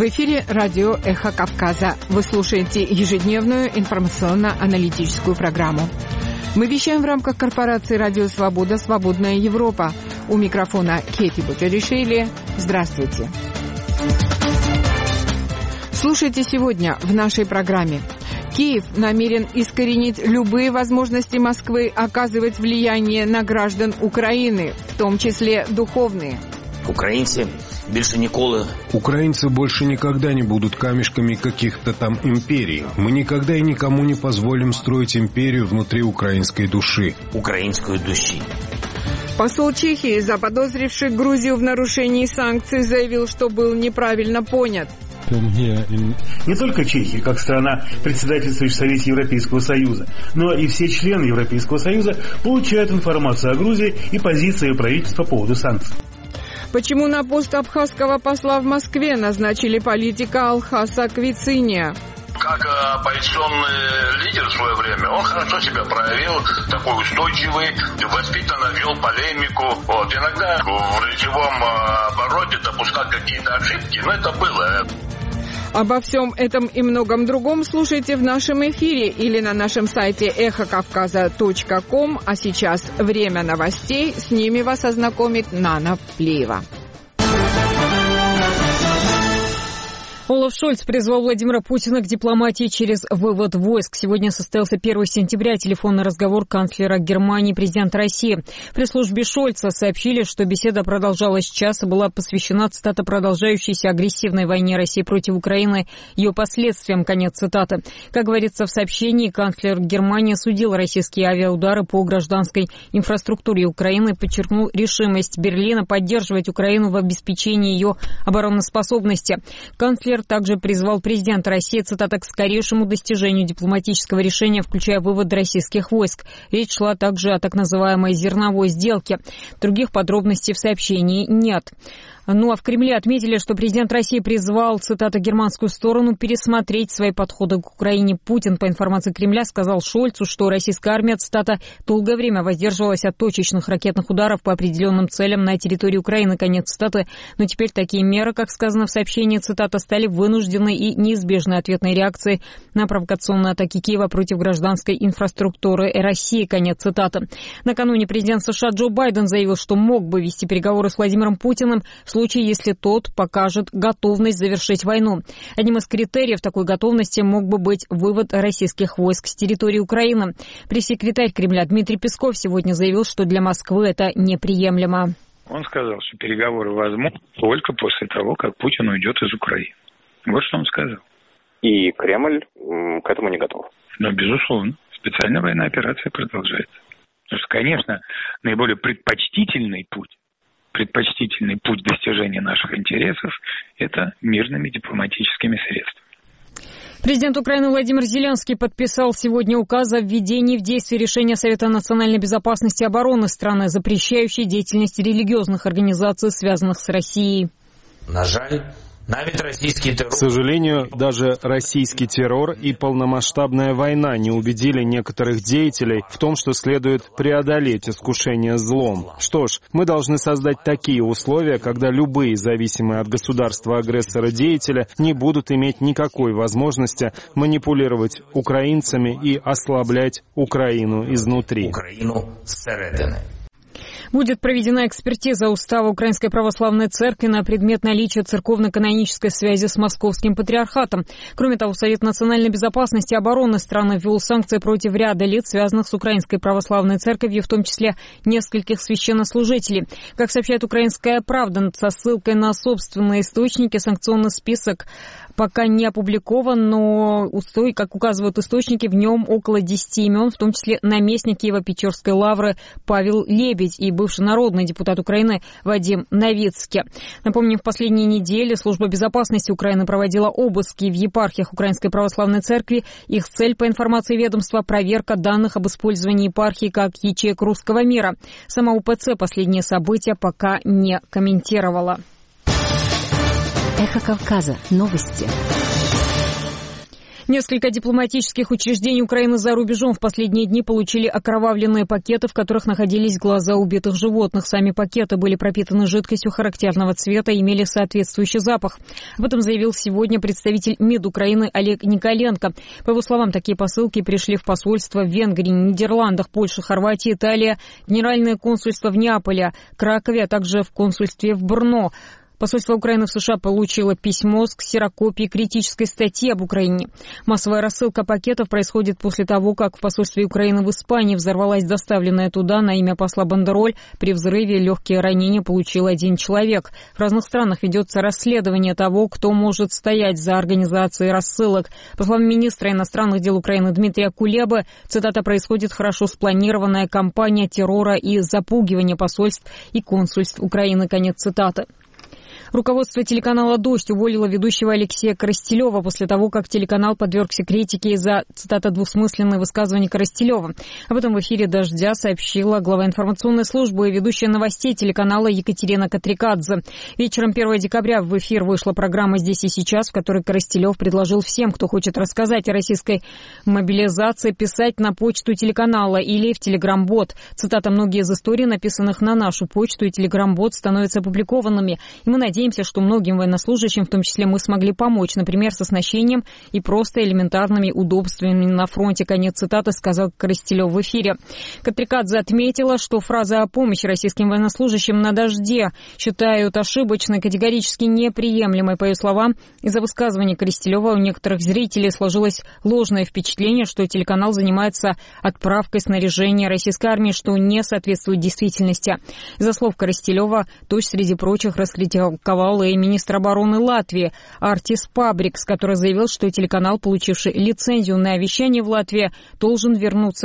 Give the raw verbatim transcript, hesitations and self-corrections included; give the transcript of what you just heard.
В эфире радио «Эхо Кавказа». Вы слушаете ежедневную информационно-аналитическую программу. Мы вещаем в рамках корпорации «Радио Свобода. Свободная Европа». У микрофона Кети Бутеришвили. Здравствуйте. Слушайте сегодня в нашей программе. Киев намерен искоренить любые возможности Москвы оказывать влияние на граждан Украины, в том числе духовные. Украинцы больше николи... Украинцы больше никогда не будут камешками каких-то там империй. Мы никогда и никому не позволим строить империю внутри украинской души. Украинскую души. Посол Чехии, заподозривший Грузию в нарушении санкций, заявил, что был неправильно понят. Не только Чехия, как страна, председательствующая в Совете Европейского Союза, но и все члены Европейского Союза получают информацию о Грузии и позиции правительства по поводу санкций. Почему на пост абхазского посла в Москве назначили политика Алхаса Квициния? Как оппозиционный лидер в свое время, он хорошо себя проявил, такой устойчивый, воспитанно вел полемику. Вот. Иногда в речевом обороте допускал какие-то ошибки, но это было. Обо всем этом и многом другом слушайте в нашем эфире или на нашем сайте эхо кавказа точка ком. А сейчас время новостей. С ними вас ознакомит Нана Плиева. Олаф Шольц призвал Владимира Путина к дипломатии через вывод войск. Сегодня состоялся первого сентября телефонный разговор канцлера Германии и президента России. В пресс-службе Шольца сообщили, что беседа продолжалась час и была посвящена, цитата, продолжающейся агрессивной войне России против Украины, ее последствиям, конец цитаты. Как говорится в сообщении, канцлер Германии осудил российские авиаудары по гражданской инфраструктуре Украины, подчеркнул решимость Берлина поддерживать Украину в обеспечении ее обороноспособности. Канцлер также призвал президента России, цитата, к скорейшему достижению дипломатического решения, включая вывод российских войск. Речь шла также о так называемой зерновой сделке. Других подробностей в сообщении нет. Ну а в Кремле отметили, что президент России призвал, цитата, германскую сторону пересмотреть свои подходы к Украине. Путин, по информации Кремля, сказал Шольцу, что российская армия, цитата, долгое время воздерживалась от точечных ракетных ударов по определенным целям на территории Украины, конец цитаты. Но теперь такие меры, как сказано в сообщении, цитата, стали вынужденной и неизбежной ответной реакцией на провокационные атаки Киева против гражданской инфраструктуры России, конец цитаты. Накануне президент США Джо Байден заявил, что мог бы вести переговоры с Владимиром Путиным в случае, если тот покажет готовность завершить войну. Одним из критериев такой готовности мог бы быть вывод российских войск с территории Украины. Пресс-секретарь Кремля Дмитрий Песков сегодня заявил, что для Москвы это неприемлемо. Он сказал, что переговоры возможны только после того, как Путин уйдет из Украины. Вот что он сказал. И Кремль к этому не готов. Но, безусловно, специальная военная операция продолжается. Потому что, конечно, наиболее предпочтительный путь, предпочтительный путь достижения наших интересов – это мирными дипломатическими средствами. Президент Украины Владимир Зеленский подписал сегодня указ о введении в действие решения Совета национальной безопасности и обороны страны, запрещающей деятельность религиозных организаций, связанных с Россией. На жаль, навіть российский террор... К сожалению, даже российский террор и полномасштабная война не убедили некоторых деятелей в том, что следует преодолеть искушение злом. Что ж, мы должны создать такие условия, когда любые зависимые от государства-агрессора деятели не будут иметь никакой возможности манипулировать украинцами и ослаблять Украину изнутри. Украину зсередини. Будет проведена экспертиза устава Украинской Православной Церкви на предмет наличия церковно-канонической связи с Московским Патриархатом. Кроме того, Совет национальной безопасности и обороны страны ввел санкции против ряда лиц, связанных с Украинской Православной Церковью, в том числе нескольких священнослужителей. Как сообщает «Украинская правда», со ссылкой на собственные источники, санкционный список пока не опубликован, но, как указывают источники, в нем около десяти имен, в том числе наместник Киево-Печерской лавры Павел Лебедь и бывший народный депутат Украины Вадим Новицкий. Напомним, в последние недели Служба безопасности Украины проводила обыски в епархиях Украинской Православной Церкви. Их цель, по информации ведомства, проверка данных об использовании епархии как ячеек русского мира. Сама УПЦ последние события пока не комментировала. Эхо Кавказа. Новости. Несколько дипломатических учреждений Украины за рубежом в последние дни получили окровавленные пакеты, в которых находились глаза убитых животных. Сами пакеты были пропитаны жидкостью характерного цвета и имели соответствующий запах. Об этом заявил сегодня представитель МИД Украины Олег Николенко. По его словам, такие посылки пришли в посольства в Венгрии, Нидерландах, Польше, Хорватии, Италии, генеральное консульство в Неаполе, Кракове, а также в консульстве в Брно. Посольство Украины в США получило письмо с ксерокопией критической статьи об Украине. Массовая рассылка пакетов происходит после того, как в посольстве Украины в Испании взорвалась доставленная туда на имя посла Бандероль. При взрыве легкие ранения получил один человек. В разных странах ведется расследование того, кто может стоять за организацией рассылок. По словам министра иностранных дел Украины Дмитрия Кулебы, цитата, происходит хорошо спланированная кампания террора и запугивания посольств и консульств Украины. Конец цитаты. Руководство телеканала «Дождь» уволило ведущего Алексея Коростелева после того, как телеканал подвергся критике из-за, цитата, двусмысленные высказывания Коростелева. Об этом в эфире «Дождя» сообщила глава информационной службы и ведущая новостей телеканала Екатерина Катрикадзе. Вечером первого декабря в эфир вышла программа «Здесь и сейчас», в которой Коростелев предложил всем, кто хочет рассказать о российской мобилизации, писать на почту телеканала или в телеграм-бот. Цитата, многие из историй, написанных на нашу почту и телеграм-бот, становятся опубликованными, и мы надеемся, Надеемся, что многим военнослужащим, в том числе мы, смогли помочь, например, с оснащением и просто элементарными удобствами на фронте. Конец цитаты, сказал Коростелев в эфире. Катрикадзе отметила, что фраза о помощи российским военнослужащим на «Дожде» считают ошибочной, категорически неприемлемой. По ее словам, из-за высказываний Коростелева у некоторых зрителей сложилось ложное впечатление, что телеканал занимается отправкой снаряжения российской армии, что не соответствует действительности. Из-за слов Коростелева, «Дождь» среди прочих раскритиковал и министр обороны Латвии Артис Пабрикс, который заявил, что телеканал, получивший лицензию на вещание в Латвии, должен вернуться